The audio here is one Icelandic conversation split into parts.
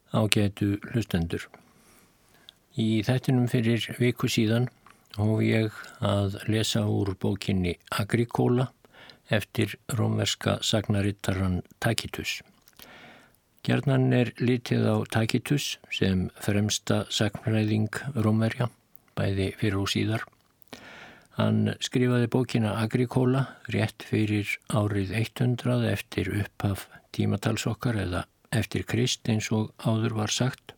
Ágætu hlustendur. Í þættinum fyrir viku síðan hóf ég að lesa úr bókinni Agricola eftir rómverska sagnarittaran Tacitus. Gjarnan litið á Tacitus sem fremsta sagnfræðing Rómverja, bæði fyrir og síðar. Hann skrifaði bókina Agricola rétt fyrir árið 100 eftir upphaf tímatals okkar eða eftir Krist eins og áður var sagt.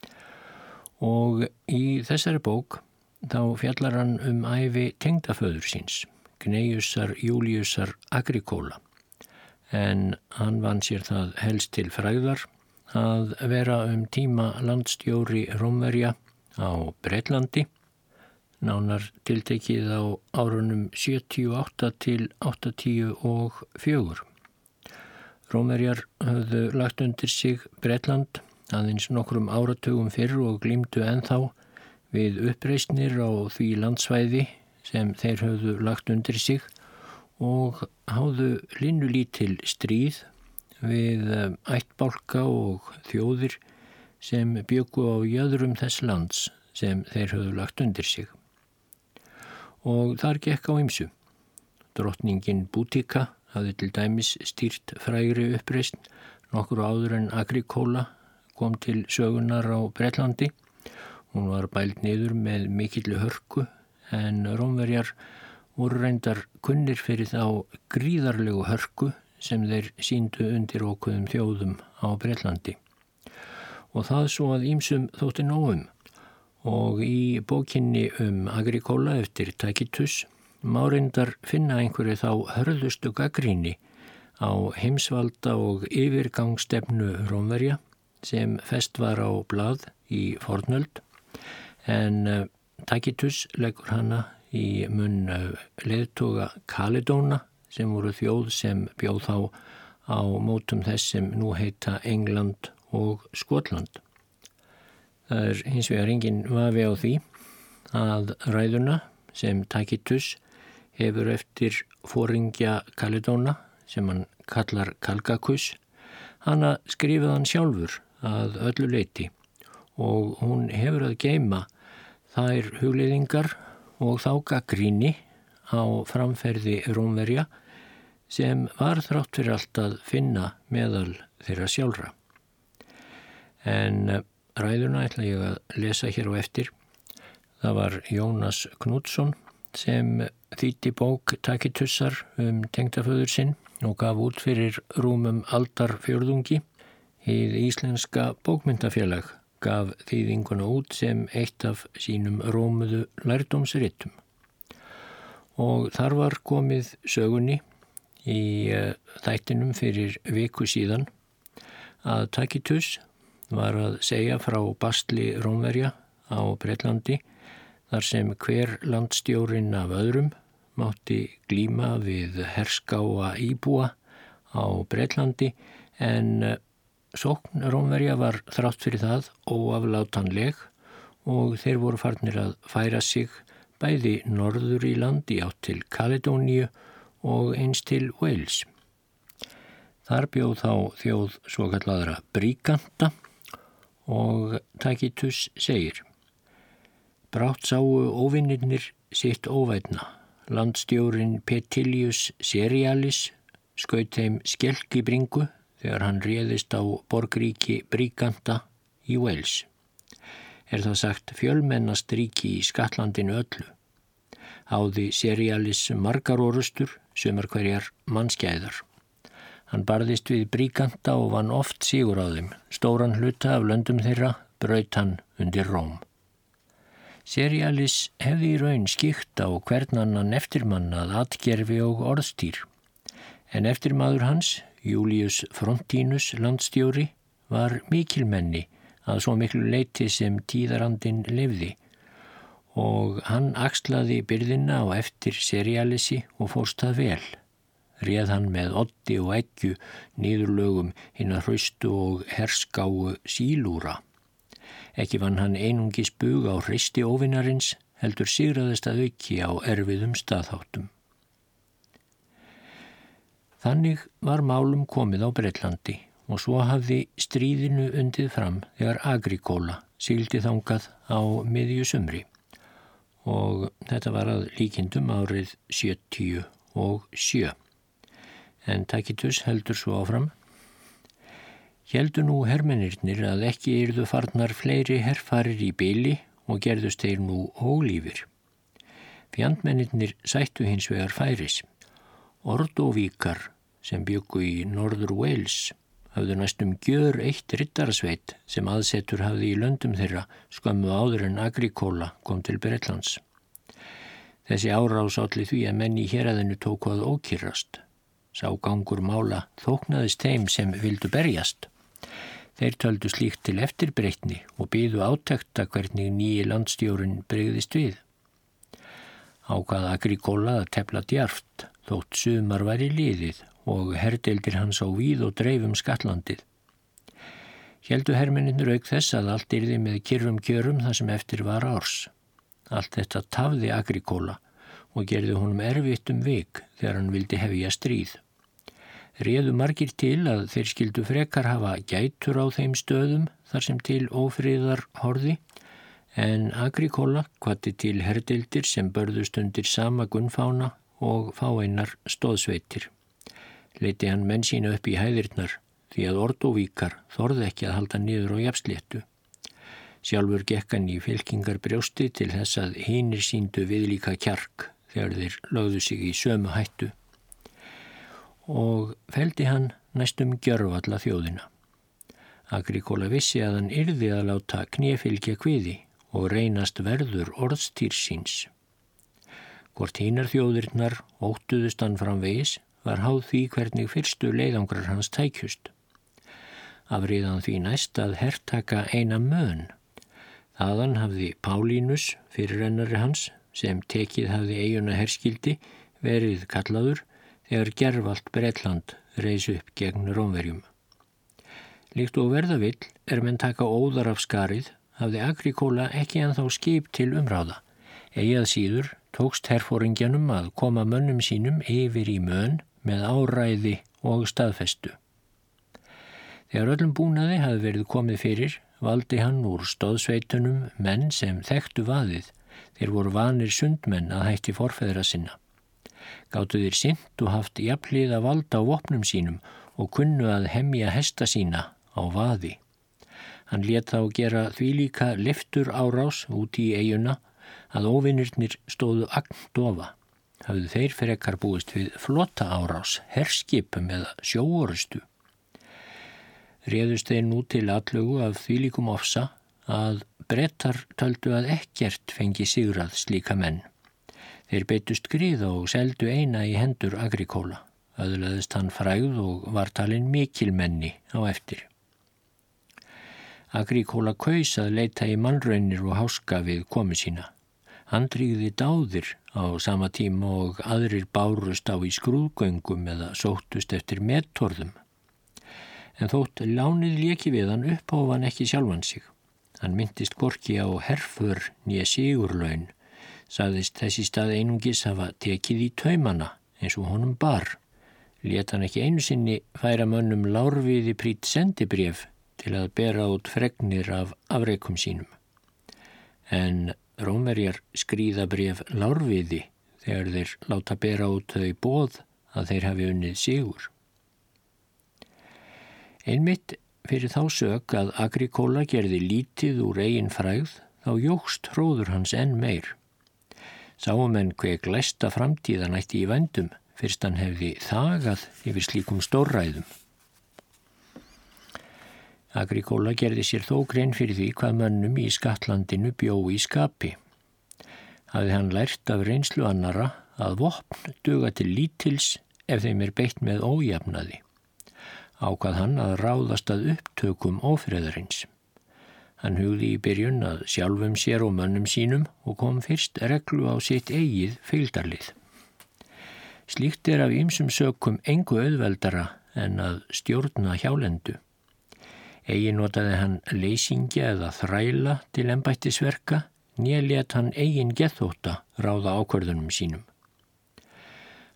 Og í þessari bók þá fjallar hann ævi tengdaföður síns, Gneiusar Júlíusar Agricola. En hann vann sér það helst til frægðar að vera tíma landstjóri Rómverja á Bretlandi, nánar tiltekið á árunum 78 til 84. Rómverjar höfðu lagt undir sig Bretland aðeins nokkrum áratugum fyrr og glímdu ennþá við uppreisnir á því landsvæði sem þeir höfðu lagt undir sig og háðu linnulítil stríð við ættbálka og þjóðir sem bjuggu á jöðrum þess lands sem þeir höfðu lagt undir sig. Og þar gekk á ýmsu. Drottningin Bútíka hafði til dæmis stýrt frægri uppreisn nokkru áður en Agricola kom til sögunar á Bretlandi. Hún var bæld niður með mikilli hörku en Rómverjar voru reyndar kunnir fyrir þá gríðarlegu hörku sem þeir sýndu undir ókuðum þjóðum á Bretlandi. Og það svo að ýmsum þótti nóg Og í bókinni Agricola eftir Tacitus má reyndar finna einhverju þá hörðustu gagnrýni á heimsvalda og yfirgangsstefnu Rómverja sem fest var á blað í fornöld, en Tacitus leggur hana í munn leiðtoga Kaledóna sem voru þjóð sem bjóð þá á mótum þess sem nú heita England og Skotland. Það hins vegar engin vafi á því að ræðuna sem Tacitus hefur eftir foringja Kaledóna sem hann kallar Kalgakus, hana skrifaði hann sjálfur að öllu leyti og hún hefur að geyma þær hugleiðingar og þá gagnrýni á framferði Rómverja sem var þrátt fyrir allt að finna meðal þeirra sjálfra. En ræðuna ætla ég að lesa hér á eftir. Það var Jónas Knútsson sem þýddi bók Tacitusar tengdaföður sinn og gaf út fyrir rúmum aldarfjórðungi. Hið íslenska bókmyndafélag gaf þýðinguna út sem eitt af sínum rómuðu lærdómsritum. Og þar var komið sögunni í þættinum fyrir viku síðan að Tacitus var að segja frá bastli Rómverja á Bretlandi þar sem hver landstjórinn af öðrum mátti glíma við herskáa íbúa á Bretlandi en sókn Rómverja var þrátt fyrir það óaflátanleg og þeir voru farnir að færa sig bæði norður í land í átt til Kaledóníu og eins til Wales. Þar bjóð þá þjóð svokallaðra Bríganta og Tacitus segir: Brátt sáu óvinnirnir sitt óvætna. Landstjórinn Petilius Serialis skaut þeim skelk í bringu þegar hann réðist á borgríki Bríganta í Wales. Það sagt fjölmennast ríki í Skatlandinu öllu. Háði Serialis margar orrustur, sumar hverjar mannskæðar. Hann barðist við Bríganta og vann oft sigur á þeim. Stóran hluta af löndum þeirra braut hann undir Róm. Serialis hefði í raun skýrt á hvern annan eftirmann að atgerfi og orðstýr. En eftirmaður hans, Júlíus Frontinus landstjóri, var mikilmenni að svo miklu leyti sem tíðarandinn lifði og hann axlaði byrðina á eftir Serialisi og fórst það vel. Réð hann með oddi og eggju niðurlögum hinna hraustu og herskáu sílúra. Ekki vann hann einungis bug á hristi óvinarins, heldur sigraðist að auki á erfiðum staðháttum. Þannig var málum komið á Bretlandi og svo hafði stríðinu undið fram þegar Agricola sigldi þangað á miðju sumri og þetta var að líkindum árið 77. En Tacitus heldur svo áfram. Héldu nú hermennirnir að ekki yrðu farnar fleiri herfarir í bili og gerðust þeir nú ólífir. Fjandmennirnir sættu hins vegar færis. Ordovíkar sem bjuggu í Norður Wales hafðu næstum gjör eitt riddarasveit sem aðsetur hafði í löndum þeirra skömmu áður en Agricola kom til Bretlands. Þessi árás olli því að menn í héraðinu tóku að ókyrrast. Sá gangur mála þóknaðist þeim sem vildu berjast. Þeir töldu slíkt til eftirbreytni og biðu átekta hvernig nýji landstjórinn brygðist við. Ákvað Agricola að tefla djarft þótt sumar væri liðið og herdeildir hans á víð og dreifum Skattlandið. Héldu hermennirnir auk þess að allt yrði með kyrrum kjörum þar sem eftir var árs. Allt þetta tafði Agricola og gerði honum erfitt vik þegar hann vildi hefja stríð. Réðu margir til að þeir skyldu frekar hafa gætur á þeim stöðum þar sem til ófriðar horfði, en Agricola hvatti til herdeildir sem börðust undir sama gunnfána og fáeinar stóðsveitir. Leiddi hann menn sína upp í hæðirnar því að Ordovíkar þorði ekki að halda niður á jafnsléttu. Sjálfur gekk hann í fylkingar brjósti til þess að hinir sýndu viðlíka kjark þegar þeir lögðu sig í sömu hættu. Og feldi hann næstum gjörvalla þjóðina. Agricola vissi að hann yrði að láta knéfylgja kviði og reynast verður orðstýrs síns. Hvort hinar þjóðirnar óttuðust hann framvegis var háð því hvernig fyrstu leiðangrar hans tækjust. Afriðan því næst að hertaka eina Mön. Þaðan hafði Pálínus, fyrirrennari hans, sem tekið hafði eyjuna herskildi, verið kallaður þegar gervalt Bretland reis upp gegn Rómverjum. Líkt og verða vill menn taka óðar af skarið, hafði Agricola ekki ennþá skip til umráða. Eigi að síður tókst herforingjanum að koma mönnum sínum yfir í Mön með áræði og staðfestu. Þegar öllum búnaði hafði verið komið fyrir, valdi hann úr stóðsveitunum menn sem þekktu vaðið. Þeir voru vanir sundmenn að hætti forfeðra sinna. Gátu þeir sinnt og haft jafnhliða valda á vopnum sínum og kunnu að hemja hesta sína á vaði. Hann lét þá gera þvílíka lyftur árás út í eyjuna að óvinirnir stóðu agndofa. Hafðu þeir frekar búist við flotta árás, herskipum eða sjóorustu. Réðust þeir nú til atlögu af þvílíkum ofsa að Bretar töldu að ekkert fengi sigrað slíka menn. Þeir beittust gríða og seldu eina í hendur Agricola. Öðlaðist hann frægð og var talinn mikilmenni á eftir. Agricola kaus að leita í mannraunir og háska við komu sína. Hann tryggði dáðir á sama tíma og aðrir bárust á í skrúðgöngum eða sóttust eftir mettorðum. En þótt lánið léki við hann upphóf hann ekki sjálfan sig. Hann myndist hvorki á herför né sigurlaun, sagðist þessi stað einungis hafa tekið í taumana eins og honum bar. Lét hann ekki einu sinni færa mönnum lárviði prýtt sendibréf til að bera út fregnir af afreikum sínum. En Rómverjar skríða bréf lárviði þegar þeir láta bera út þau boð að þeir hafi unnið sigur. Einmitt fyrir þá sök að Agricola gerði lítið úr eigin frægð, þá jókst hróður hans enn meir. Sáum menn hve glæsta framtíðan ætti í vændum, fyrst hann hefði þagað yfir slíkum stórræðum. Agricola gerði sér þó grein fyrir því hvað mönnum í Skattlandinu bjó í skapi. Hafði hann lært af reynslu annara að vopn duga til lítils ef þeim beitt með ójafnaði. Ákvað hann að ráðast að upptökum ófriðarins. Hann hugði í byrjun að sjálfum sér og mönnum sínum og kom fyrst reglu á sitt eigið fylgdarlið. Slíkt af ýmsum sökum engu auðveldara en að stjórna hjálendu. Eigi notaði hann leysingja eða þræla til embættisverka, né lét hann eigin geðþótta ráða ákvörðunum sínum.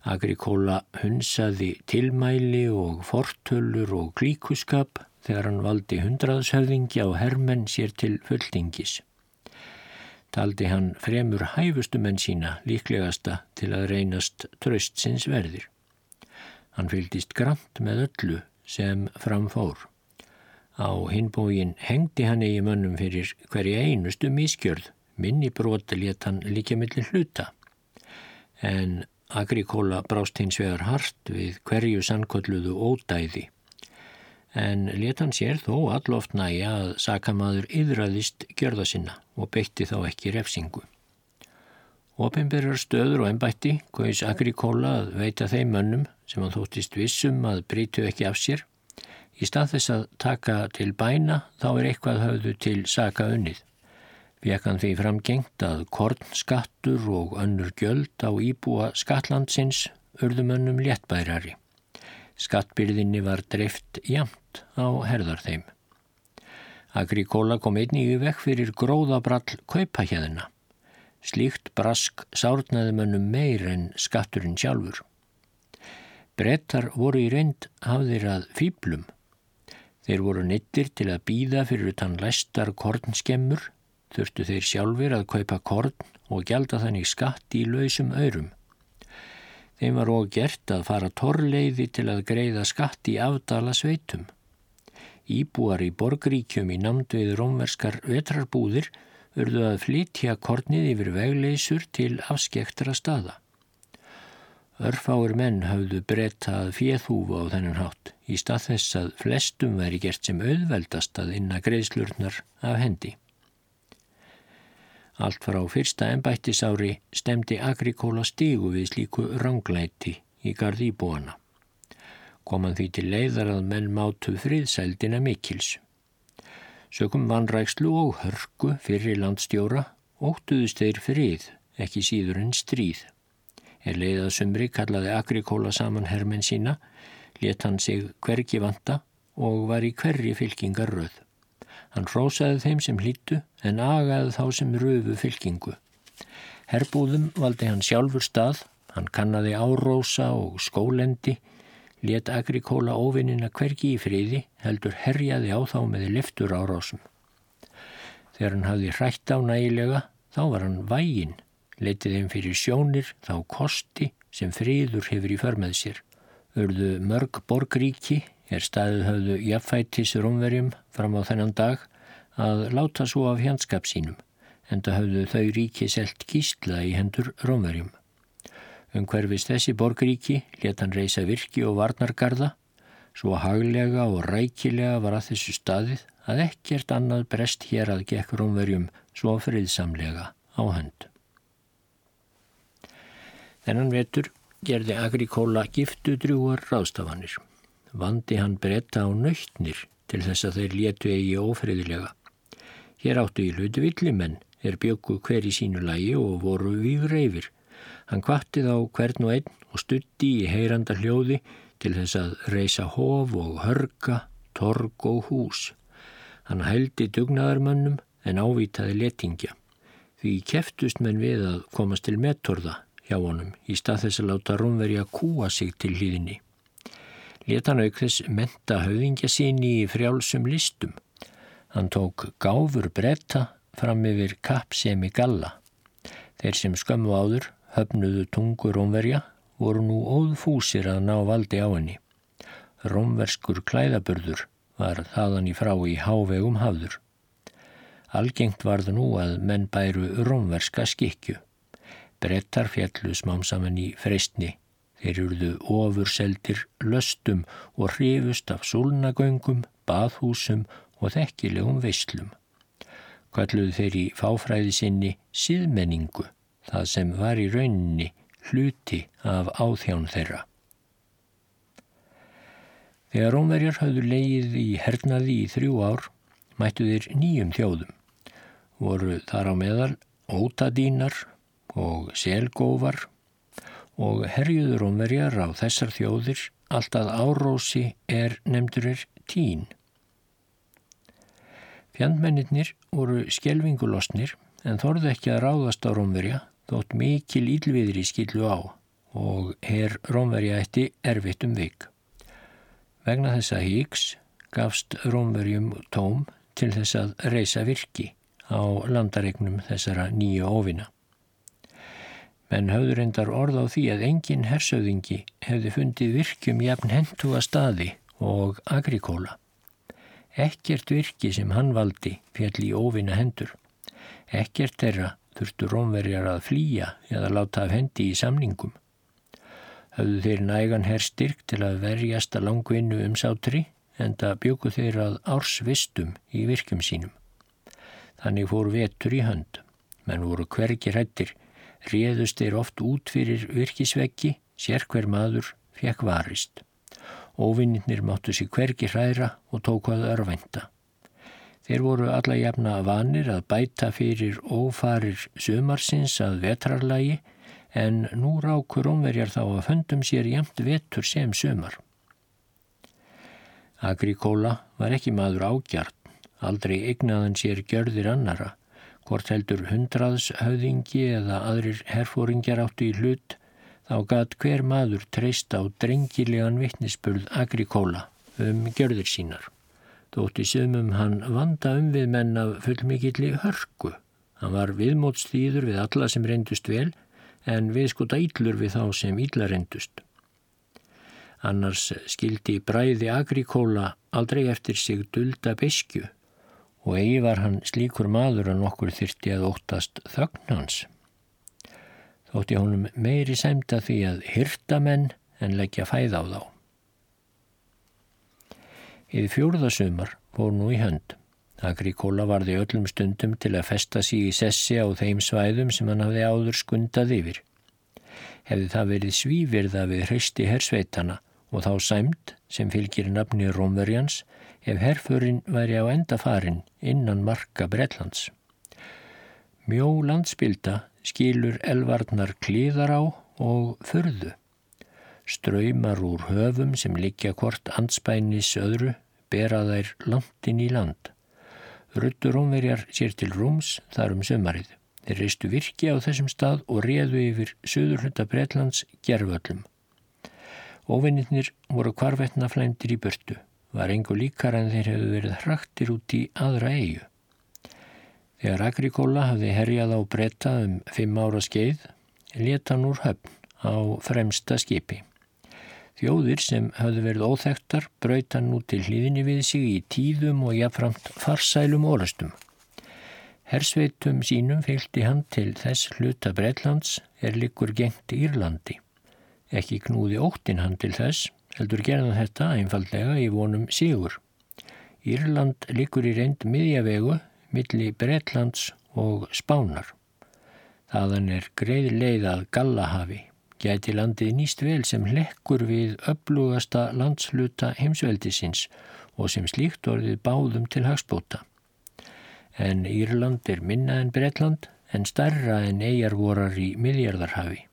Agricola hunsaði tilmæli og fortölur og klíkuskap þegar hann valdi 100 á hermenn sér til fulltingis. Taldi hann fremur hæfustu menn sína líklegasta til að reynast traustsins verðir. Hann fylgdist grannt með öllu sem framfór. Á hinn bóginn hengdi hann eigi mönnum fyrir hverja einustu misgjörð, minni brot lét hann liggja milli hluta. En Agricola brást hins vegar hart við hverju sannkölluðu ódæði. En lét hann sér þó alloft nægja að sakamaður iðraðist gjörða sinna og beitti þá ekki refsingu. Opinberar stöður og embætti kaus Agricola að veita þeim mönnum sem hann þóttist vissum að brytu ekki af sér. Í stað þess að taka til bæna þá eitthvað höfðu til saka unnið. Fékk hann því framgengt að kornskattur og önnur gjöld á íbúa skattlandsins urðu mönnum léttbærari. Skattbyrðinni var dreift jafnt á herðar þeim. Agricola kom einnig í veg fyrir gróðabrall kaupahjæðina. Slíkt brask sárnaði mönnum meir en skatturinn sjálfur. Bretar voru í reynd hafðir að fíflum. Þeir voru neyddir til að bíða fyrir utan læstar kornskemmur, þurftu þeir sjálfir að kaupa korn og gjalda þannig skatt í lausum aurum. Þeim var og gert að fara torleiði til að greiða skatt í afdala sveitum. Íbúar í borgríkjum í nánd við rómverskar vetrarbúðir urðu að flytja kornið yfir vegleysur til afskekktra staða. Örfáir menn höfðu Breta að féþúfu á þennan hátt, í stað þess að flestum væri gert sem auðveldast að inna greiðslurnar af hendi. Allt frá fyrsta embættisári stemdi Agricola stigu við slíku ranglæti í garð íbúana. Kom hann því til leiðar að menn mátu friðsældina mikils. Sökum vanrækslu og hörku fyrir landstjóra óttuðust þeir frið, ekki síður en stríð. Leið að sumri kallaði Agricola saman hermenn sína, lét hann sig hvergi vanta og var í hverri fylkingarröð. Hann hrósaði þeim sem hlýddu en agaði þá sem rufu fylkingu. Herbúðum valdi hann sjálfur stað, hann kannaði árósa og skólendi, lét Agricola óvinina hvergi í friði, heldur herjaði á þá með lyftur árásum. Þegar hann hafði hrætt á nægilega, þá var hann væginn, leitið þeim fyrir sjónir þá kosti sem friður hefur í för með sér. Urðu mörg borgríki staðið höfðu jafnfætis Rómverjum fram á þennan dag að láta svo af hjandskap sínum, enda höfðu þau ríki selt gísla í hendur Rómverjum. Umhverfis þessi borgríki lét hann reisa virki og varnargarða, svo haglega og rækilega var að þessu staðið að ekkert annað brest hér að gekk Rómverjum svo friðsamlega á hönd. Þennan vetur gerði Agricola giftudrjúgar ráðstafanir. Vandi hann Breta á nautnir til þess að þeir létu eigi ófriðilega. Hér áttu í hluti villimenn, bjuggu hver í sínu lagi og voru vígreifir. Hann hvatti þá hvern og einn og studdi í heyranda hljóði til þess að reisa hof og hörga, torg og hús. Hann hældi dugnaðarmönnum en ávítaði letingja. Því keftust menn við að komast til metorða hjá honum í stað þess að láta Rómverja kúa sig til hlýðinni. Lét hann auk þess mennta höfðingja síni í frjálsum listum. Hann tók gáfur Breta fram yfir kappsemi Galla. Þeir sem skömmu áður höfnuðu tungu Rómverja voru nú óðfúsir að ná valdi á henni. Rómverskur klæðaburður var þaðan í frá í hávegum hafður. Algengt varð nú að menn bæru rómverska skikkju. Bretar féllu smám saman í freistni. Þeir urðu ofurseldir löstum og hrifust af súlnagöngum, baðhúsum og þekkilegum veislum. Kölluðu þeir í fáfræði sinni siðmenningu, það sem var í rauninni hluti af áþján þeirra. Þegar Rómverjar höfðu legið í hernaði í 3 ár, mættu þeir 9 þjóðum. Voru þar á meðal Ótadínar og Selgóvar og herjuðu Rómverjar á þessar þjóðir allt að árósi nefndur Tín. Fjandmennirnir voru skelfingu lostnir en þorðu ekki að ráðast á Rómverja þótt mikil illviðri skillu á og her Rómverja ætti erfitt vik. Vegna þessa híks gafst Rómverjum tóm til þess að reisa virki á landareignum þessara nýju óvina. Menn höfðu reyndar orð á því að engin hershöfðingi hefði fundið virkjum jafn hentuga staði og Agricola. Ekkert virki sem hann valdi féll í óvina hendur. Ekkert þeirra þurftu Rómverjar að flýja eða láta af hendi í samningum. Höfðu þeir nægan herstyrk til að verjast að langvinnu sátri, enda bjuggu þeir að ársvistum í virkjum sínum. Þannig fór vetur í hönd. Menn voru hvergi hræddir, réðust þeir oft út fyrir virkisveggi, sérhver maður fékk varist. Óvinirnir máttu sig hvergi hræra og tóku að örvænta. Þeir voru alla jafna vanir að bæta fyrir ófarir sumarsins að vetrarlagi, en nú ráku Rómverjar þá að höndum sér jafnt vetur sem sumar. Agricola var ekki maður ágjarn, aldrei eignaðan sér gjörðir annara, hvort heldur 100 höfðingi eða aðrir herfóringjar áttu í hlut, þá gat hver maður treyst á drengilegan vitnisburð Agricola gjörðir sínar. Þótti sumum hann vanda við menn af fullmikilli hörku. Hann var viðmótsþýður við alla sem reyndust vel, en viðskota illur við þá sem illa reyndust. Annars skildi bræði Agricola aldrei eftir sig dulda beiskju, og eigi var hann slíkur maður að nokkur þyrfti að óttast þögn hans. Þótti honum meiri sæmda því að hirta menn en leggja fæða á þá. Hið 4. sumar fór nú í hönd. Agricola varði öllum stundum til að festa sig í sessi á þeim svæðum sem hann hafði áður skundað yfir. Hefði það verið svívirða við hrausti hersveitana og þá sæmd sem fylgir nafni Rómverjans, ef herförin væri á enda farin innan marka Bretlands. Mjó landspilda skilur elvarnar klíðar á og furðu. Straumar úr höfum sem liggja hvort andspænis öðru bera þær langt inn í land. Ruddu Rómverjar sér til rúms þar sumarið. Þeir reistu virki á þessum stað og réðu yfir suðurhluta Bretlands gervöllum. Óvinirnir voru hvarvetnaflæmdir í burtu. Var engu líkar en þeir hefðu verið hraktir út í aðra eyju. Þegar Agricola hafði herjað á Breta 5 ára skeið, lét hann úr höfn á fremsta skipi. Þjóðir sem höfðu verið óþekktar braut hann nú til hlíðinni við sig í tíðum og jafnframt farsælum orustum. Hersveitum sínum fylgdi hann til þess hluta Bretlands liggur gegnt Írlandi. Ekki knúði óttinn hann til þess, heldur gerði þetta einfaldlega í vonum sigur. Írland liggur í reynd miðjavegu milli Bretlands og Spánar. Þaðan greið leið að Gallahafi. Gæti landið nýst vel sem hlekkur við öflugasta landshluta heimsveldisins og sem slíkt orðið báðum til hagsbóta. En Írland minna en Bretland, en stærra en eyjarvorar í Miðjarðarhafi.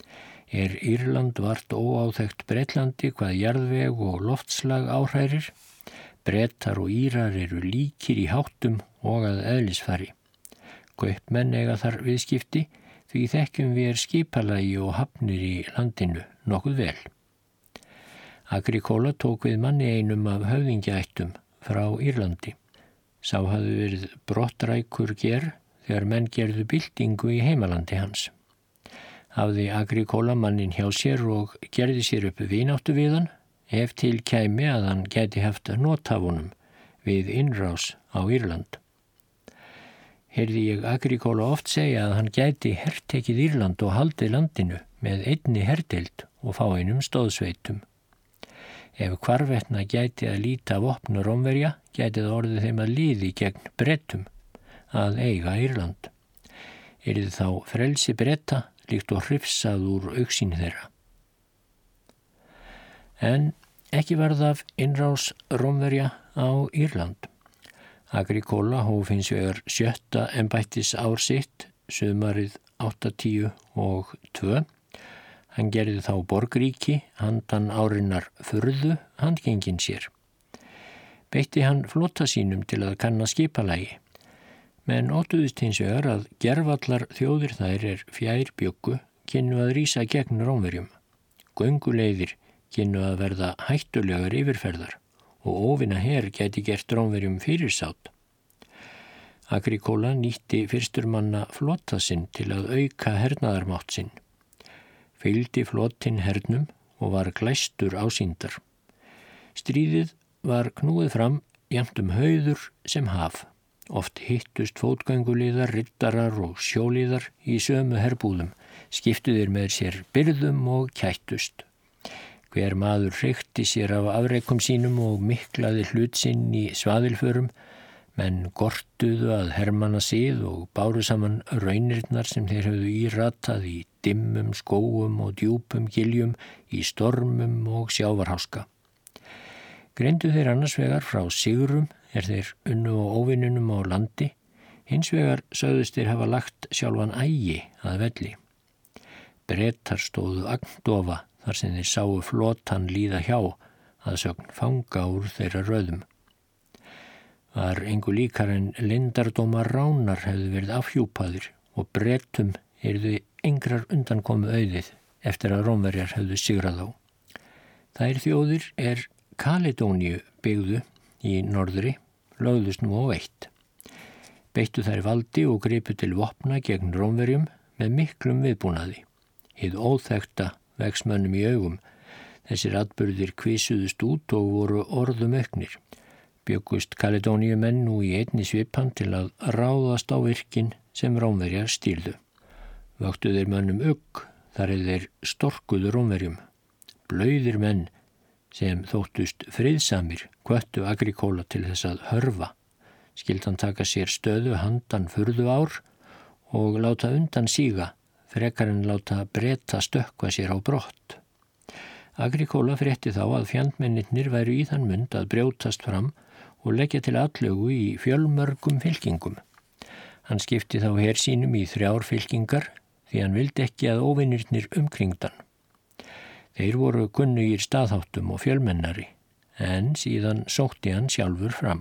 Írland vart óáþekkt Bretlandi hvað jarðveg og loftslag áhrærir. Bretar og Írar eru líkir í háttum og að eðlisfari. Kaupmenn eiga þar viðskipti, því þekkjum við skipalagi og hafnir í landinu nokkuð vel. Agricola tók við manni einum af höfðingjaættum frá Írlandi. Sá hafði verið brottrækur þegar menn gerðu byltingu í heimalandi hans. Hafði Agricola mannin hjá sér og gerði sér upp vináttu við hann, ef til kæmi að hann gæti haft not af honum við innrás á Írland. Heyrði ég Agricola oft segja að hann gæti hertekið Írland og haldið landinu með einni herdeild og fáeinum stóðsveitum. Ef hvarvetna gæti að líta vopn Rómverja, gæti það orðið þeim að liði gegn Bretum að eiga Írland. Yrði þá frelsi Breta líkt og hrifsað úr augsýn þeirra. En ekki varð af innrás Rómverja á Írland. Agricola hóf hins vegar 7. embættis ár sitt, sumarið 810 Hann gerði þá borgríki, handan árinnar furðu, handgengin sér. Beitti hann flota sínum til að kanna skipalagi. Men óttuðist hins vegar að gervallar þjóðir þær fjær bjuggu kynnu að rísa gegn Rómverjum. gönguleiðir kynnu að verða hættulegar yfirferðar og óvinna her gæti gert Rómverjum fyrirsátt. Agricola nýtti fyrstur manna flota sinn til að auka hernaðarmátt sinn. Fylgdi flotinn hernum og var glæstur ásýndar. Stríðið var knúið fram jafnt hauður sem haf. Oft hittust fótgönguliðar, riddarar og sjóliðar í sömu herbúðum, skiptuðir með sér byrðum og kættust. Hver maður hreykti sér af afreikum sínum og miklaði hlut sinn í svaðilförum, menn gortuðu að hermanna sið og báru saman raunirnar sem þeir höfðu íratað í dimmum skógum og djúpum giljum, í stormum og sjávarháska. Greindu þeir annars vegar frá sigrum þeir unnu og óvinnunum á landi, hins vegar sögðust þeir hafa lagt sjálfan ægi að velli. Bretar stóðu agndofa þar sem þeir sáu flotan líða hjá, að sögn fanga úr þeirra röðum. Var engu líkar en leyndardómar ránar hefðu verið afhjúpaðir og Bretum yrðu engrar undankomu auðið eftir að Rómverjar hefðu sigrað á. Þær þjóðir Kaledóníu byggðu í norðri lögðust nú á eitt. Beittu þær valdi og gripu til vopna gegn Rómverjum með miklum viðbúnaði. Hið óþekkta vex mönnum í augum. Þessir atburðir kvisuðust út og voru orðum auknir. Bjöggust Kaledóníumenn nú í einni svipan til að ráðast á virkin sem Rómverjar stýrðu. Vöktu þeir mönnum þar þeir storkuðu Rómverjum. Blauðir menn sem þóttust friðsamir hvöttu Agricola til þess að hörfa. Skyldi hann taka sér stöðu handan furðu ár og láta undan síga, frekar en láta Breta stökkva sér á brott. Agricola frétti þá að fjandmennirnir væru í þann mund að brjótast fram og leggja til atlögu í fjölmörgum fylkingum. Hann skipti þá her sínum í 3 fylkingar því hann vildi ekki að óvinnirnir umkringdan. Þeir voru kunnugir staðháttum og fjölmennari, en síðan sótti hann sjálfur fram.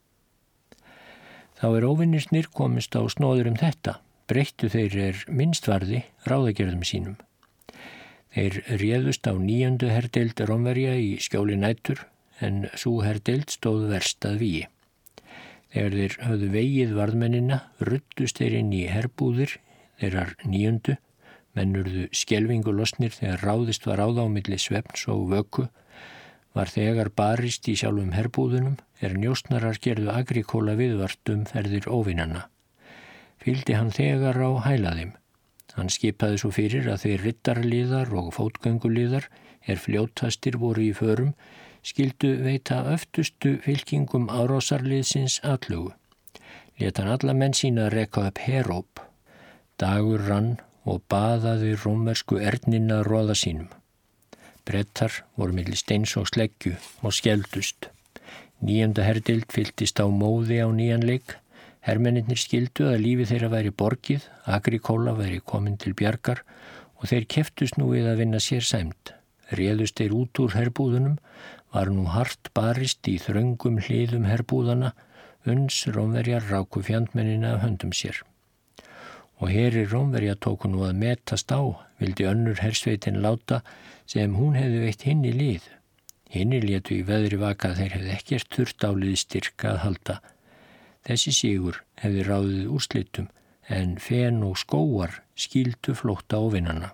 Þá óvinnirnir komist á snóður þetta, breyttu þeir minnstvarði ráðagerðum sínum. Þeir réðust á 9. herdeild Rómverja í skjóli nætur, en sú herdeild stóð verst að vígi. Þegar þeir höfðu vegið varðmennina, ruddust þeir inn í herbúðir þeirrar 9. Menn urðu skelfingu losnir þegar ráðist var á þá milli svefns og vöku, var þegar barist í sjálfum herbúðunum, njósnarar gerðu Agricola viðvart ferðir óvinnanna. Fylgdi hann þegar á hæla þeim. Hann skipaði svo fyrir að þeir riddarliðar og fótgönguliðar, fljótastir voru í förum, skyldu veita öftustu fylkingum árásarliðsins atlögu. Lét hann alla menn sína reka upp heróp. Dagur rann og baðaði rómversku ernina roða sínum. Bretar voru milli steins og sleggju og skeldust. 9. herdeild fylltist á móði á nýjan leik. Hermennirnir skildu að lífi þeirra væri borgið, Agricola væri komin til bjargar og þeir keftust nú við að vinna sér sæmd. Réðust þeir út úr herbúðunum, var nú hart barist í þröngum hliðum herbúðana, uns Rómverjar ráku fjandmennina af höndum sér. Og heri Rómverja tóku nú að metast á, vildi önnur hersveitin láta sem hún hefði veitt hinni lið. Hinni létu í veðri vaka að þeir hefði ekkert þurft á liðstyrk að halda. Þessi sigur hefði ráðið úrslitum, en fen og skóar skildu flótta óvinnanna.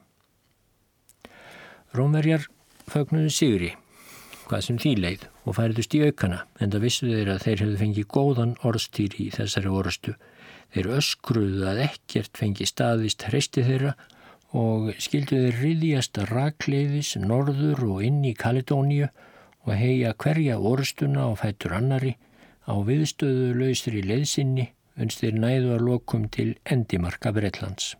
Rómverjar fögnuðu sigri, hvað sem því leið, og færðust í aukana, enda vissu þeir að þeir hefðu fengið góðan orðstýr í þessari orustu. Þeir öskruðu að ekkert fengi staðist hreysti þeirra og skildu þeir ryðjast rakleiðis norður og inn í Kaledóníu og heyja hverja orustuna á fætur annari á viðstöðu lausri leiðsinni uns þeir næðu að lokum til endimarka Bretlands.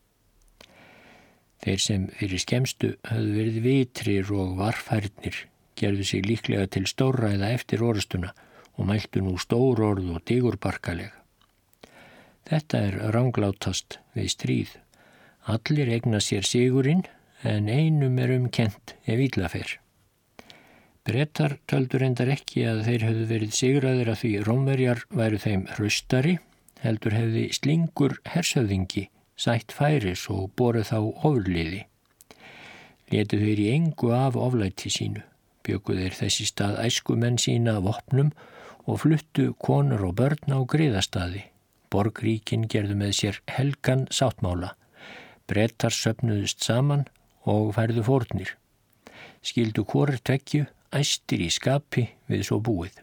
Þeir sem fyrir skemmstu höfðu verið vitrir og varfærnir gerðu sig líklega til stórræða eftir orustuna og mæltu nú stór orð og digurbarkalega. Þetta ranglátast við stríð. Allir eigna sér sigurinn, en einum kennt ef illa fer. Bretar töldu reyndar ekki að þeir höfðu verið sigraðir að því Rómverjar væru þeim hraustari, heldur hefði Slingur hershöfðingi sætt færis og borið þá ofurliði. létu þeir í engu af oflæti sínu, bjuggu þeir þess í stað æskumenn sína af vopnum og fluttu konur og börn á griðastaði. Borgríkin gerðu með sér helgan sáttmála. Bretar söfnuðust saman og færðu fórnir. Skildu hvorir tveggju, æstir í skapi við svo búið.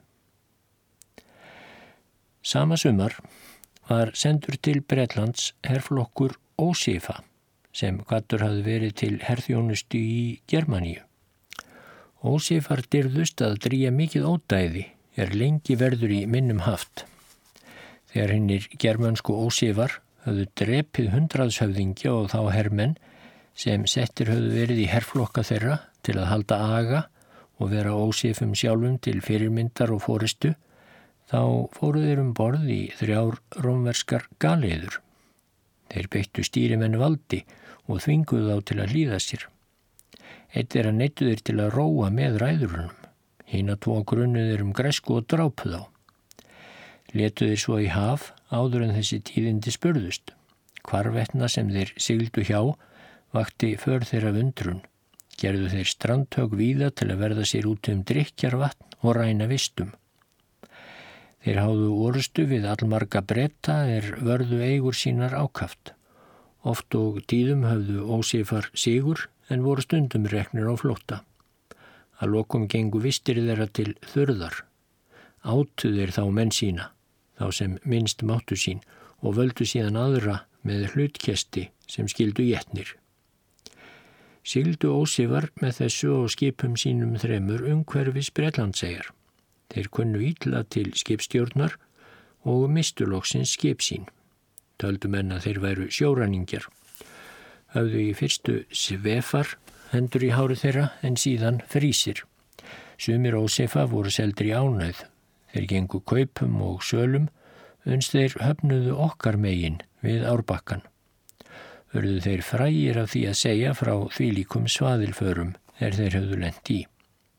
Sama sumar var sendur til Bretlands herflokkur Ósifa sem kvaddur hafði verið til herþjónustu í Germaníu. Ósifar dirðust að drýja mikið ódæði lengi verður í minnum haft. Þegar hinnir germönsku Ósifar höfðu drepið 100 og þá hermenn sem settir höfðu verið í herflokka þeirra til að halda aga og vera Ósifum sjálfum til fyrirmyndar og fórystu, þá fóru þeir borð í 3 rómverskar galeiður. Þeir beittu stýrimenn valdi og þvinguðu þá til að hlýða sér. Einn þeirra neyddu þeir til að róa með ræðurunum. Hina 2 grunnuðu þeir græsku og drápu þá. Létu þeir svo í haf áður en þessi tíðindi spurðust. Hvarvetna sem þeir sigldu hjá vakti för þeirra undrun. Gerðu þeir strandhögg víða til að verða sér út drykkjarvatn og ræna vistum. Þeir háðu orustu við allmarga Breta vörðu eigur sínar ákaft. Oft og tíðum höfðu Ósifar sigur en voru stundum reknir á flótta. Að lokum gengu vistir þeirra til þurðar. Átu þeir þá menn sína, þá sem minnst máttu sín, og völdu síðan aðra með hlutkesti sem skildu étnir. Sigldu Ósifar með þessu og skipum sínum 3 umhverfis Bretlandseyjar. Þeir kunnu illa til skipstjórnar og mistu loksins skip sín. Töldu menn að þeir væru sjóræningjar. Höfðu í fyrstu svefar hendur í hári þeirra en síðan frísir. Sumir Ósifa voru seldir í ánægð. Þeir gengu kaupum og sölum, uns þeir höfnuðu okkar megin við Árbakkan. Urðu þeir frægir af því að segja frá þvílíkum svaðilförum þeir höfðu lent í.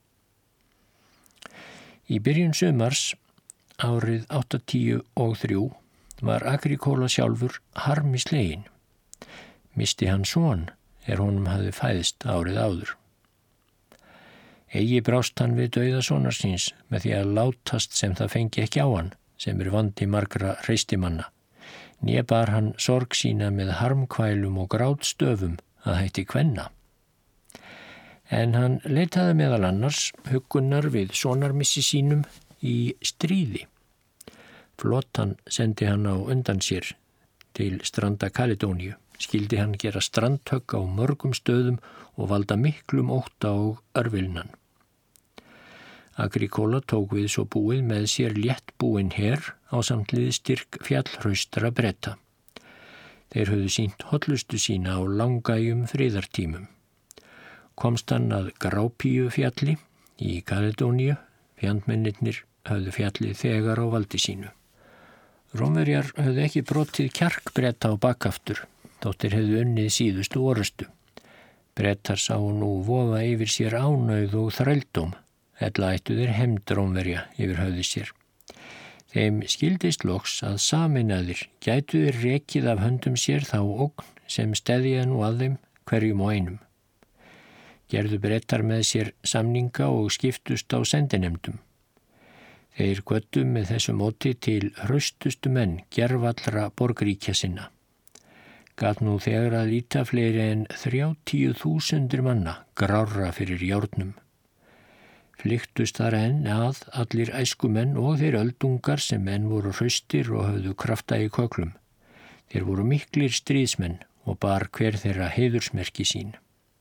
Í byrjun sumars, árið 810 var Agrikola sjálfur harmi sleginn. Misti hann son honum hafði fæðst árið áður. Eigi brást hann við dauða sonar síns með því að látast sem það fengi ekki á hann, sem vandi margra hreistimanna. Né bar hann sorg sína með harmkvælum og grátstöfum að hætti kvenna. En hann leitaði meðal annars huggunar við sonarmissi sínum í stríði. Flottan sendi hann á undan sér til stranda Kaledóníu. Skildi hann gera strandhögg á mörgum stöðum og valda miklum ótta og örvilnan. Agrikola tók við svo búið með sér léttbúinn her ásamt liðstyrk fjallhraustra Breta. Þeir höfðu sýnt hollustu sína á langæjum friðartímum. Komst hann að Grápíu fjalli í Kaledóníu, fjandmennirnir höfðu fjallið þegar á valdi sínu. Rómverjar höfðu ekki brotið kjark Breta á bakaftur, þóttir hefðu unnið síðustu orustu. Bretar sáu nú vofa yfir sér ánauð og þrældóm, ella ættu þeir hefnd Rómverja yfir höfði sér. Þeim skildist loks að sameinaðir gætu þeir rekið af höndum sér þá ógn sem steðjaði nú að þeim hverjum og einum. Gerðu Bretar með sér samninga og skiptust á sendinemdum. Þeir göttu með þessu móti til hraustustu menn gervallra borgríkja sinna. Gat nú þegar að líta fleiri en 30.000 manna grárra fyrir járnum. Flyktust þar enn að allir æskumenn og þeir öldungar sem menn voru hraustir og höfðu krafta í köklum. Þeir voru miklir stríðsmenn og bar hver þeirra heiðursmerki sín.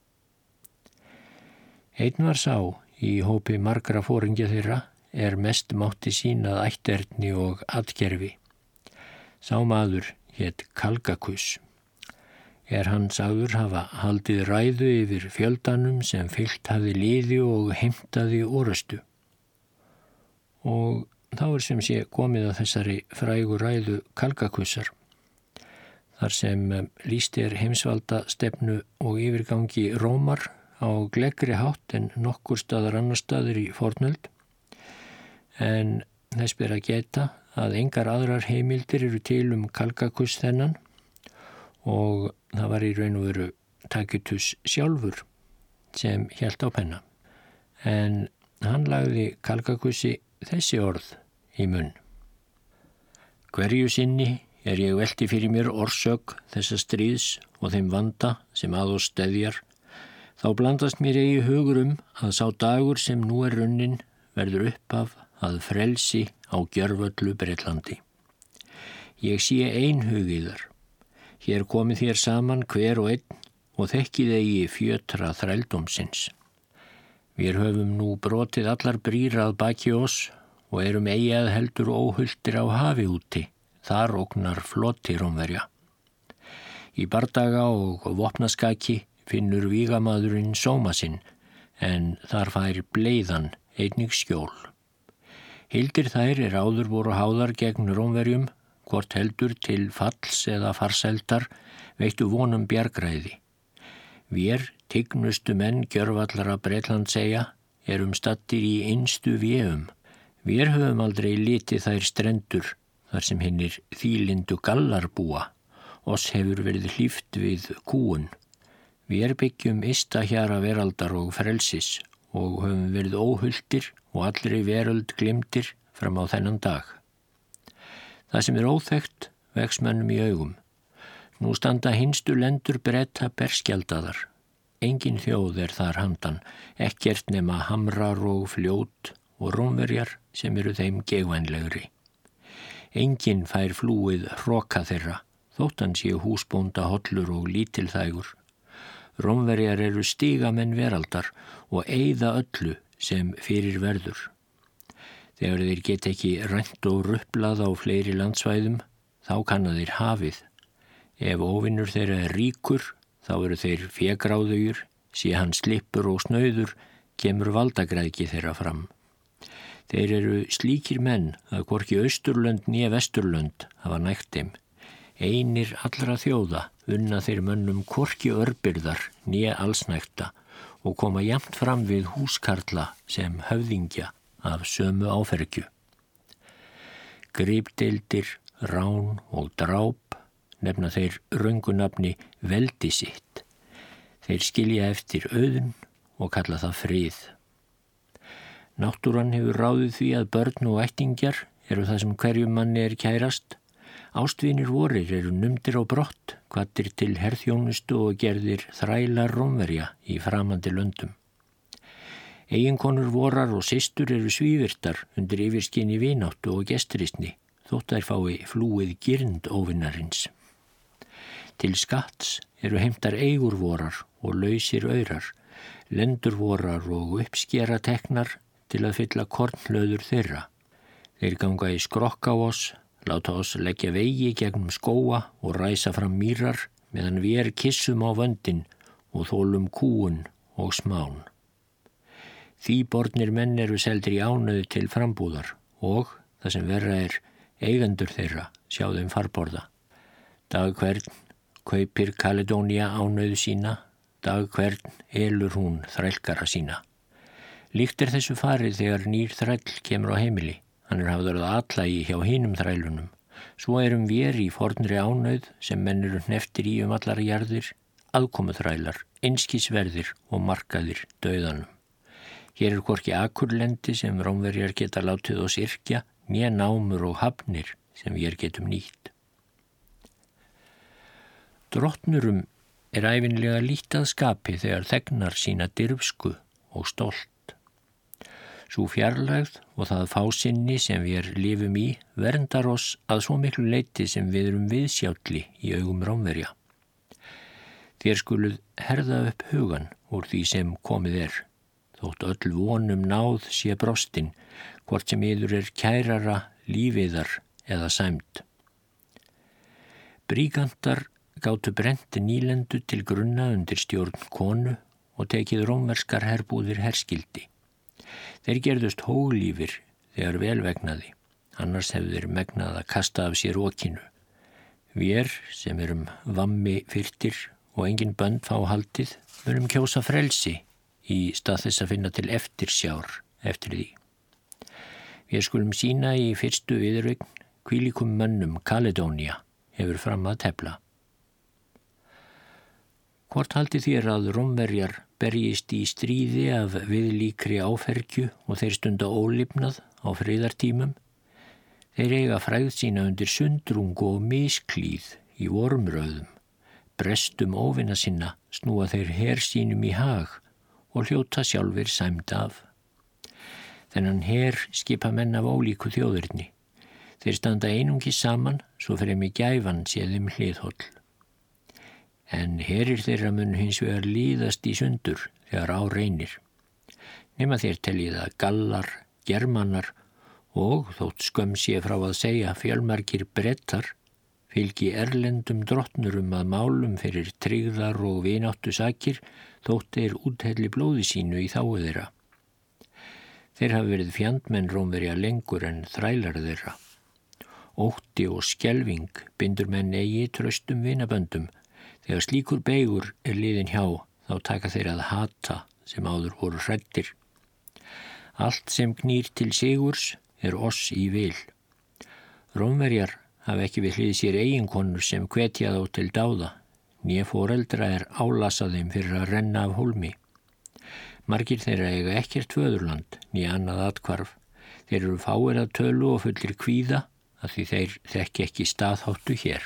Einn var sá í hópi margra foringja þeirra mest mátti sín að ætterni og atgerfi. Sá maður hét Kalgakus. Hann sagður hafa haldið ræðu yfir fjöldanum sem fylgt hafði liði og heimtaði orustu. Og þá sem sé komið að þessari frægu ræðu Kalgakusar, þar sem lýst heimsvalda stefnu og yfirgangi Rómar á gleggri hátt en nokkur staðar annar staðar í fornöld, en þess ber að geta að engar aðrar heimildir eru til Kalgakus þennan og það var í raun og veru Tacitus sjálfur sem hélt á penna. En hann lagði Kalkakúsi þessi orð í munn. Hverju sinni ég velti fyrir mér orsök þessa stríðs og þeim vanda sem að oss steðjar, þá blandast mér eigi hugur að sá dagur sem nú runnin verður uppaf að frelsi á gjörvöllu Bretlandi. Ég sé einhugiðar. Hér komið þér saman hver og einn og þekkið eigi fjötra þrældómsins. Við höfum nú brotið allar brýr að baki oss og erum eigi að heldur óhulltir á hafi úti, þar ógnar floti Rómverja. Í bardaga og vopnaskaki finnur vígamaðurinn sóma sinn, en þar fær bleiðan einnig skjól. Hildir þær áður voru háðar gegn Rómverjum, hvort heldur til falls eða farsældar, veittu vonum bjargræði. Vér, tignustu menn gjörvallara Bretlandseyja, erum stattir í innstu véum. Vér höfum aldrei litið þær strendur, þar sem hinnir þýlindu gallar búa. Oss hefur verið hlíft við kúun. Vér byggjum ysta hjara veraldar og frelsis og höfum verið óhulltir og allri veröld glimtir fram á þennan dag. Það sem óþekkt vex mönnum í augum. Nú standa hinstu lendur Breta berskjaldaðar. Engin þjóð þar handan, ekkert nema hamrar og fljót og Rómverjar sem eru þeim geigvænlegri. Engin fær flúið hroka þeirra, þótt hann sé húsbónda hollur og lítilþægur. Rómverjar eru stigamenn veraldar og eyða öllu sem fyrir verður. Þegar þeir get ekki rænt og ruplað á fleiri landsvæðum, þá kanna þeir hafið. Ef óvinnur þeirra ríkur, þá eru þeir fégráðugir, sé hann slippur og snauður, kemur valdagræðki þeirra fram. Þeir eru slíkir menn að hvorki Austurlönd né Vesturlönd hafa nægt þeim. Einir allra þjóða unna þeir mönnum hvorki örbirðar né allsnægta og koma jafnt fram við húskarla sem höfðingja af sömu áfergju. Gripdeildir, rán og dráp nefna þeir röngunafni veldi sitt. Þeir skilja eftir auðn og kalla það frið. Náttúran hefur ráðið því að börn og ættingjar eru það sem hverjum manni kærast. Ástvinir vorir eru numdir á brott, hvattir til herþjónustu og gerðir þrælar Rómverja í framandi löndum. Eiginkonur vorar og systur eru svívirtar undir yfirskinni vináttu og gestrisni, þótt þær fái flúið girnd óvinnarins. Til skatts eru heimtar eigur vorar og lausir aurar, lendur vorar og uppskera teknar til að fylla kornhlöður þeirra. Þeir ganga í skrokk á oss, láta oss leggja vegi gegnum skóa og ræsa fram mýrar, meðan við kissum á vöndin og þólum kúun og smán. Því bornir menn eru seldir í ánauð til frambúðar og, það sem verra eigendur þeirra, sjá þeim farborða. Dag hvern kaupir Kaledónia ánauð sína, dag hvern elur hún þrælkara sína. Líkt þessu farið þegar nýr þræll kemur á heimili. Hann hafður að atlagi hjá hinum þrælunum. Svo við í fornri ánauð sem menn eru hneftir í allar jarðir, aðkomuþrælar, einskisverðir og markaðir dauðanum. Hér hvorki akurlendi sem Rómverjar geta látið oss yrkja, né námur og hafnir sem við getum nýtt. Drottnurum ævinlega lítið skapi þegar þegnar sína dirfsku og stolt. Sú fjarlægð og það fásinni sem við lifum í verndar oss að svo miklu leyti sem við erum viðsjálli í augum Rómverja. Þér skuluð herða upp hugan úr því sem komið þótt öll vonum náð sé brostin, hvort sem yður kærara, lífiðar eða sæmd. Brígantar gátu brent nýlendu til grunna undir stjórn konu og tekið rómverskar herbúðir herskildi. Þeir gerðust hóglífir þegar vel vegnaði, annars hefðu þeir megnað að kasta af sér okinu. Við sem erum vammi fyrtir og engin bönd fá haldið, munum kjósa frelsi í stað þess að finna til eftirsjár eftir því. Við skulum sýna í fyrstu viðureign hvílíkum mönnum Kaledónia hefur fram að tefla. Hvort haldið þér að Rómverjar berjist í stríði af viðlíkri áfergju og þeir stunda ólifnað á friðartímum? Þeir eiga frægð sína undir sundrungu og misklíð í vorumröðum. Brestum óvina sinna snúa þeir her sínum í hag og hljóta sjálfir sæmd af. Þennan her skipa menn af ólíku þjóðirni. Þeir standa einungi saman svo fremi gæfan sé þeim hliðhóll. En herir þeirra mun hins vegar líðast í sundur þegar á reynir. Nema þeir teljið að gallar, germanar og þótt skömm sé frá að segja fjölmargir Bretar fylgi erlendum drottnurum að málum fyrir tryggðar og vináttu sakir þótt þeir úthelli blóði sínu í þáu þeirra. Þeir hafa verið fjandmenn Rómverja lengur en þrælar þeirra. Ótti og skelfing bindur menn eigi traustum vinaböndum. Þegar slíkur beigur liðin hjá, þá taka þeir að hata sem áður voru hræddir. Allt sem knýr til sigurs oss í vil. Rómverjar hafa ekki við hlið sér eiginkonur sem hvetja þá til dáða, né foreldra álasa þeim fyrir að renna af hólmi. Margir þeirra eiga ekkert föðurland, né annað athvarf. Þeir eru fáir að tölu og fullir kvíða, að því þeir þekki ekki staðháttu hér.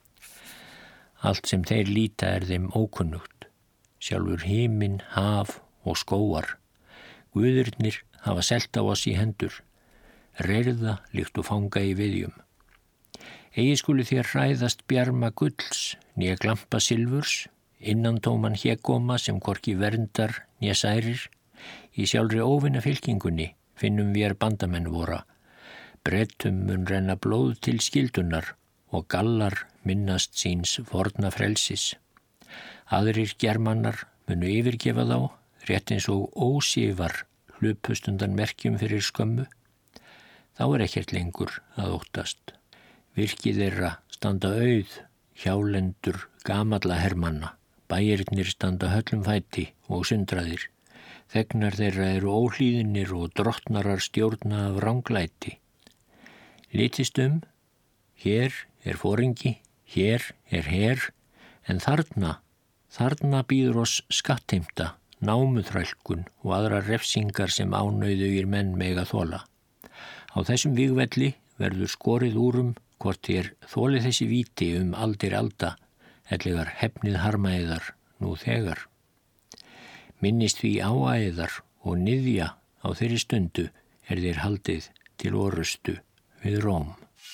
Allt sem þeir líta þeim ókunnugt. Sjálfur himinn, haf og skóar. Guðurnir hafa selt á oss í hendur. Reyrða líkt og fanga í viðjum. Eigi skulu þér hræðast bjarma gulls, né glampa silfurs, innantóman hégóma sem hvorki verndar né særir. Í sjálfri óvinna fylkingunni finnum vér bandamenn vora. Bretum mun renna blóð til skildunar og gallar minnast síns forna frelsis. Aðrir germanar munu yfirgefa þá, rétt eins og ósífar hlupust undan merkjum fyrir skömmu. Þá ekkert lengur að óttast. Virki þeirra standa auð, hjálendur gamalla hermanna. Bæirnir standa höllum fæti og sundraðir. Þegnar þeirra eru óhlýðinir og drottnarar stjórna af ranglæti. Litist hér foringi, hér her, en þarna býður oss skattheimta, námuþrælkun og aðrar refsingar sem ánauðugir menn mega þola. Á þessum vígvelli verður skorið úrum hvort þér þoli þessi víti aldir alda, ellegar hefnið harmaæðar nú þegar. Minnist því áæðar og niðja á þeirri stundu þér haldið til orustu við Róm.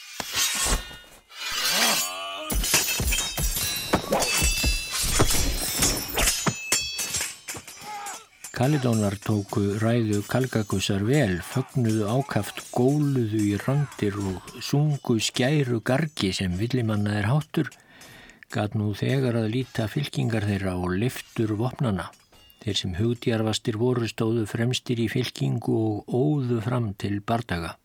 Kaledónar tóku ræðu Kalgagusar vel, fögnuðu ákaft, góluðu í randir og sungu skæru gargi sem villimanna háttur, gat nú þegar að líta fylkingar þeirra og lyftur vopnana. Þeir sem hugdjarfastir voru stóðu fremstir í fylkingu og óðu fram til bardaga.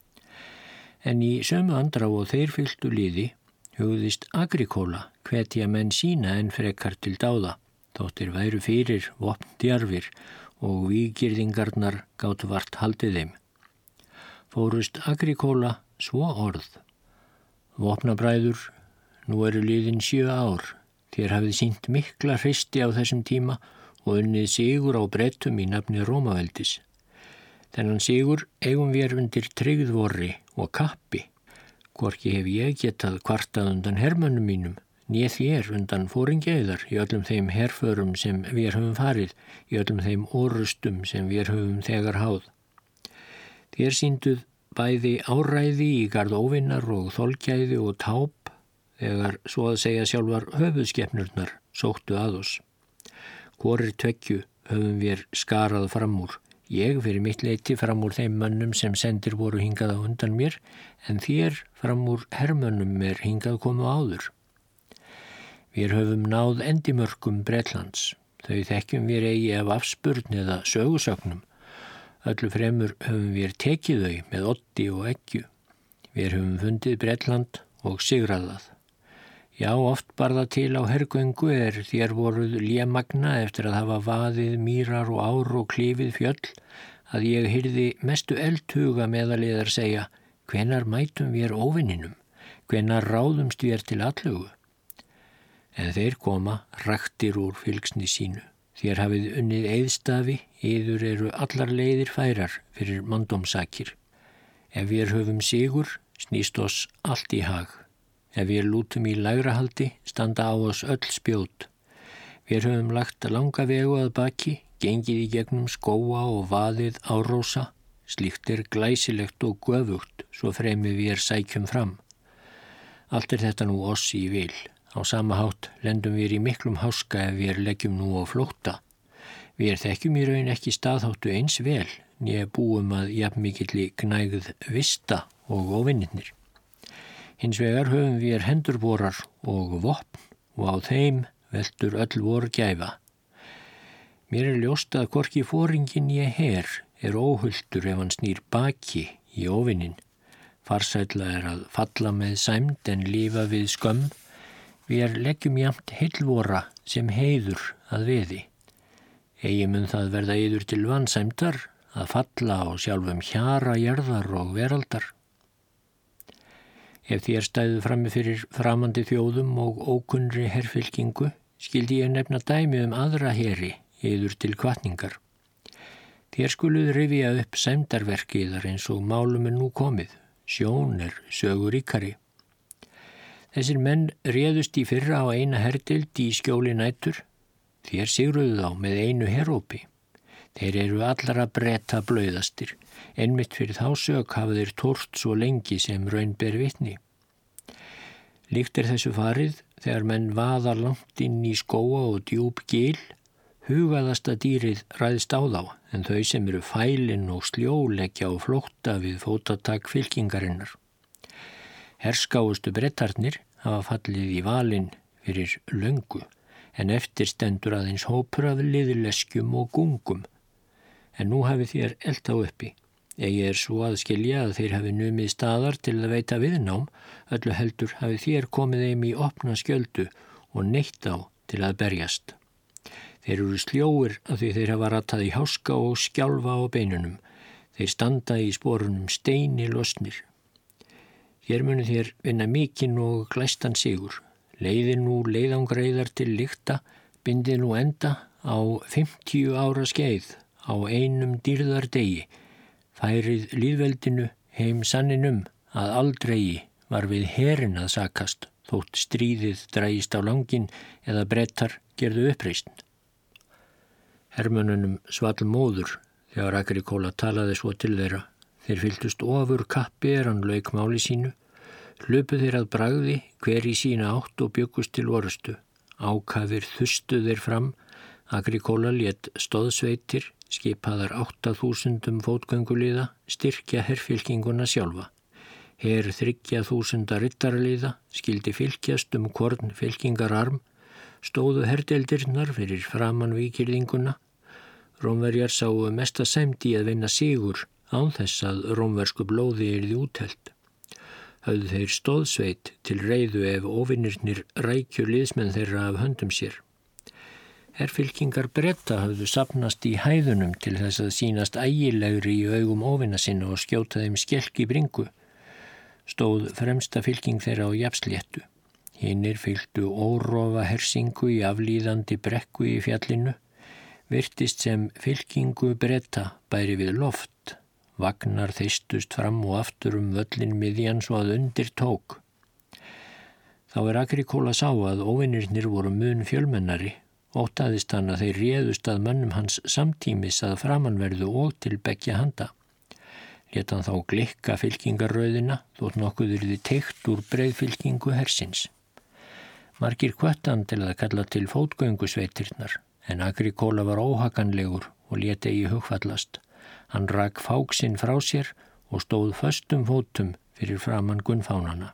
En í sömu andrá og þeir fylgdu liði hugðist Agrikola hvetja menn sína en frekar til dáða. Þóttir væru fyrir vopndjarfir og vígirðingarnar gátu vart haldið þeim. Fórust Agrikola svo orð. Vopnabræður, nú eru liðin 7 ár. Þér hafið sýnt mikla hristi á þessum tíma og unnið sigur á Bretum í nafni Rómaveldis. Þennan sigur eigum við undir tryggðvorri og kappi. Hvorki hef ég getað kvartað undan hermönnum mínum, né þér undan foringjaðar í öllum þeim herförum sem við höfum farið, í öllum þeim orustum sem við höfum þegar háð. Þér sýnduð bæði áræði í garð óvinnar og þolgæði og táp, þegar svo að segja sjálfar höfuðskepnurnar sóttu að oss. Hvorir tveggju höfum við skarað fram úr, ég fyrir mitt leyti fram úr þeim mönnum sem sendir voru hingað á undan mér, en þér fram úr hermönnum hingað komu áður. Við höfum náð endimörkum Bretlands. Þau þekkjum við eigi af afspurn eða sögusögnum. Öllu fremur höfum við tekið þau með oddi og eggju. Við höfum fundið Bretland og sigrað það. Já, oft bar það til á hergöngu þér voruð lémagna eftir að hafa vaðið mýrar og ár og klifið fjöll, að ég heyrði mestu eldhuga meðaliðar segja, hvenær mætum við óvinninum, hvenær ráðumst við til allugu. en þeir koma raktir úr fylgsni sínu. Þér hafið unnið eiðstafi, yður eru allar leiðir færar fyrir manndómsakir. Ef við höfum sigur, snýst oss allt í hag. Ef við lútum í lægrahaldi, standa á oss öll spjót. Við höfum lagt langa vegu að baki, gengið í gegnum skóa og vaðið árósa. Slíkt glæsilegt og göfugt, svo fremið við sækjum fram. Allt þetta nú oss í vil. Á sama hátt lendum við í miklum háska ef við leggjum nú á flótta. Við þekkjum í raun ekki staðháttu eins vel, né búum að jafnmikilli gnægð vista og óvinnirnir. Hins vegar höfum við hendurborar og vopn og á þeim veldur öll vor gæfa. Mér ljóst að hvorki foringinn ég her óhulltur ef hann snýr baki í óvinnin. Farsælla að falla með sæmd en lifa við skömm. Við leggjum jafnt heillvora sem heiður að veði. Eigi mun það verða yður til vansæmdar að falla á sjálfum hjara jarðar og veraldar. Ef þér stæðu frammi fyrir framandi þjóðum og ókunnri herfylkingu, skildi ég nefna dæmi aðra heri yður til hvatningar. Þér skuluð rifja upp sæmdarverkiðar eins og málum nú komið. Sjón söguríkari. Þessir menn réðust í fyrra á eina herdild í skjóli nætur. Þér sigruðu þá með einu herópi. Þeir eru allra Breta blauðastir. Einmitt fyrir þá sök hafa þeir tórt svo lengi sem raun ber vitni. Líkt þessu farið þegar menn vaða langt inn í skóa og djúp gil. Hugaðasta dýrið ræðst á þá, en þau sem eru fælin og sljóleggja og flótta við fótatak fylkingarinnar. Herskáustu Bretarnir hafa fallið í valinn fyrir löngu, en eftir stendur aðeins hópur af liðleskjum og gungum. En nú hafi þér elt á uppi. Eigi svo að skilja að þeir hafi numið staðar til að veita viðnám, öllu heldur hafi þér komið þeim í opna skjöldu og neitt á til að berjast. Þeir eru sljóir af því þeir hafa ratað í háska og skjálfa á beinunum. Þeir standa í sporunum steini losnir. Hér munu þér vinna mikinn og glæstan sigur. Leiðir nú leiðangreiðar til lykta, bindið nú enda á 50 ára skeið á einum dýrðardegi. Færið lýðveldinu heim sanninum að aldrei var við herinn að sakast, þótt stríðið drægist á langinn eða Bretar gerðu uppreisn. Hermönnunum svall móður þegar Agrikola talaði svo til þeirra. Þeir fylgdust ofur kappi hann lauk máli sínu. Hlupu þeir að bragði hver í sína átt og bjuggust til orustu. Ákafir þustu þeir fram. Agrikola lét stóðsveitir, skipaðar 8.000 fótgönguliða, styrkja herfylkinguna sjálfa. Her 3.000 riddaraliða skildi fylkjast hvorn fylkingararm. Stóðu herdeildirnar fyrir framan víkirðinguna. Rómverjar sáu mesta sæmd í að vinna sigur án þess að rómversku blóði yrði úthellt. Höfðu þeir stóðsveit til reiðu ef óvinnirnir rækju liðsmenn þeirra af höndum sér. Herfylkingar Breta höfðu safnast í hæðunum til þess að sýnast ægilegri í augum óvinna sinna og skjóta þeim skelk í bringu. Stóð fremsta fylking þeirra á jafnsléttu. Hinnir fylgdu órofa hersingu í aflíðandi brekku í fjallinu, virtist sem fylkingu Breta bæri við loft. Vagnar þeistust fram og aftur völlin miðjan svo að undir tók. Þá Agrikola sá að óvinnirnir voru mun fjölmennari, óttaðist hann að þeir réðust að mönnum hans samtímis að framanverðu og til beggja handa. Lét hann þá glikka fylkingarrauðina, þótt nokkuð yrði teygt úr breiðfylkingu hersins. Margir hvöttu hann til að kalla til fótgöngusveitirnar, en Agrikola var óhakanlegur og lét eigi hugfallast. Hann rak fák sinn frá sér og stóð föstum fótum fyrir framan gunnfánana.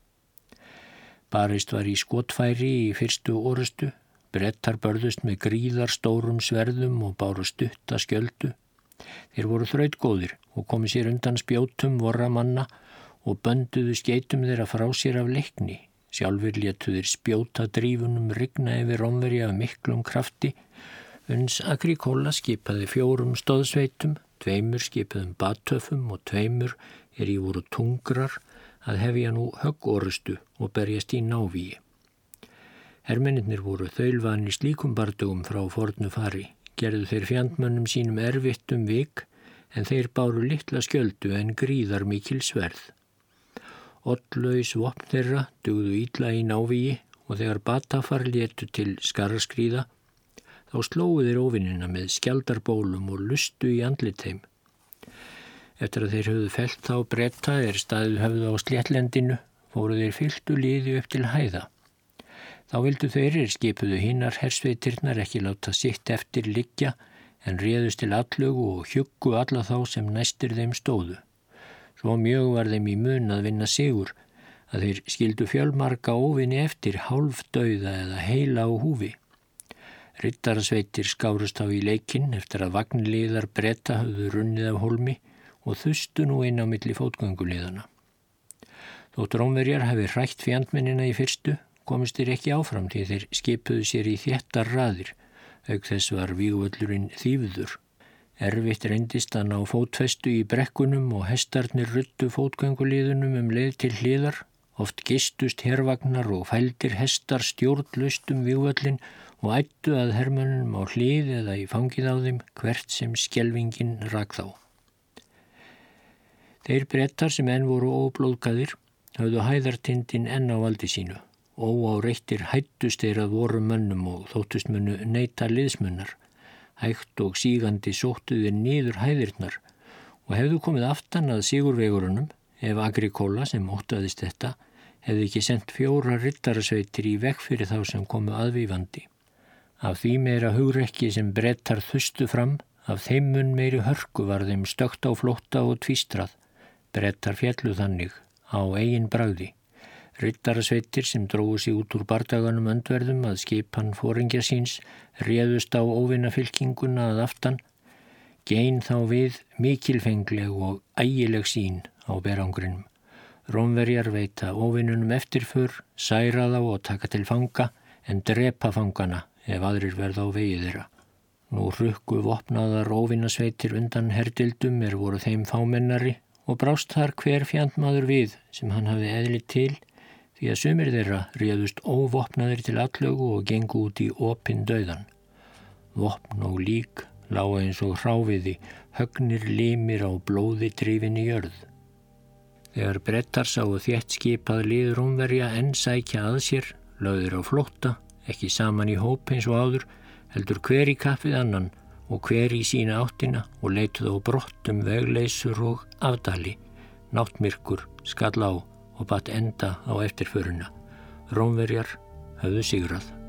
Barist var í skotfæri í fyrstu orustu. Bretar börðust með gríðarstórum sverðum og báru stutta skjöldu. Þeir voru þrautgóðir og komu sér undan spjótum vorra manna og bönduðu skeytum þeirra frá sér af leikni. Sjálfur létu þeir spjóta drífunum rigna yfir Rómverja af miklum krafti. Uns Agrikola skipaði 4 stóðsveitum, 2 skipuðum batöfum og 2 í voru tungrar að hefja nú höggorustu og berjast í návíi. Hermennirnir voru þaulvanir slíkum bardögum frá fornu fari, gerðu þeir fjandmönnum sínum erfitt vik, en þeir báru litla skjöldu en gríðar mikil sverð. Oddlaus vopn þeirra dugðu illa í návígi og þegar batafar létu til skaraskríða, þá slógu þeir óvinina með skjaldarbólum og lustu í andlit þeim. Eftir að þeir höfðu fellt þá Breta staðið höfðu á sléttlendinu, fóru þeir fylktu liði upp til hæða. Þá vildu þeir skipuðu hinnar hersveitirnar ekki láta sitt eftir liggja, en réðust til allögu og hjuggu alla þá sem næstir þeim stóðu. Svo mjög var þeim í mun að vinna sigur, að þeir skildu fjölmarga óvinni eftir hálfdauða eða heila á húfi. Riddarasveitir skárust á í leikinn eftir að vagnliðar Breta höfðu runnið af hólmi og þustu nú inn á milli fótgönguliðana. Þótt Rómverjar hafi hrætt fjandmennina í fyrstu, komist þeir ekki áfram því þeir skipuðu sér í þéttar raðir, auk þess var vígvöllurinn þýfður. Erfitt reyndist að ná fótfestu í brekkunum og hestarnir ruddu fótgönguliðunum leið til hliðar, oft gistust hervagnar og fældir hestar stjórnlaust vígvöllin og ættu að hermönnum á hlið eða í fangið á þeim hvert sem skelfingin rak þá. Þeir Bretar sem enn voru óblóðgaðir höfðu hæðartindin enn á valdi sínu. Óáreittir hættust þeir að voru mönnum og þóttust munu neita liðsmunnar. Hægt og sígandi sóttu þeir niður hæðirnar og hefðu komið aftan að sigurvegurunum ef Agricola sem óttaðist þetta hefði ekki sendt 4 riddarasveitir í veg fyrir þá sem komu aðvífandi. Af því meira hugrekki sem Bretar þustu fram, af þeim mun meiri hörku var þeim stökkt á flótta og tvístrað. Bretar féllu þannig á eigin bragði. Riddarasveitir sem drógu sig út úr bardaganum öndverðum að skipan foringja síns réðust á óvinafylkinguna að aftan, gein þá við mikilfengleg og ægileg sýn á berangrinum. Rómverjar veita óvinunum eftirför, særa þá og taka til fanga, en drepa fangana ef aðrir verða á vegi þeirra. Nú hrukku vopnaðar óvinasveitir undan herdildum voru þeim fámennari og brást þar hver fjandmaður við sem hann hafði eðli til, því að sumir þeirra réðust óvopnaðir til allögu og gengu út í opinn dauðan. Vopn og lík lágu eins og hráviði, högnir limir á blóði drifinni jörð. Þegar Bretar sáu þétt skipað lið Rómverja enn sækja að sér, lögðir á flótta, ekki saman í hóp eins og áður, heldur hver í kapp við annan og hver í sína áttina og leituð á brott vegleysur og afdali. Náttmyrkur skall á og batt enda á eftirföruna. Rómverjar höfðu sigrað.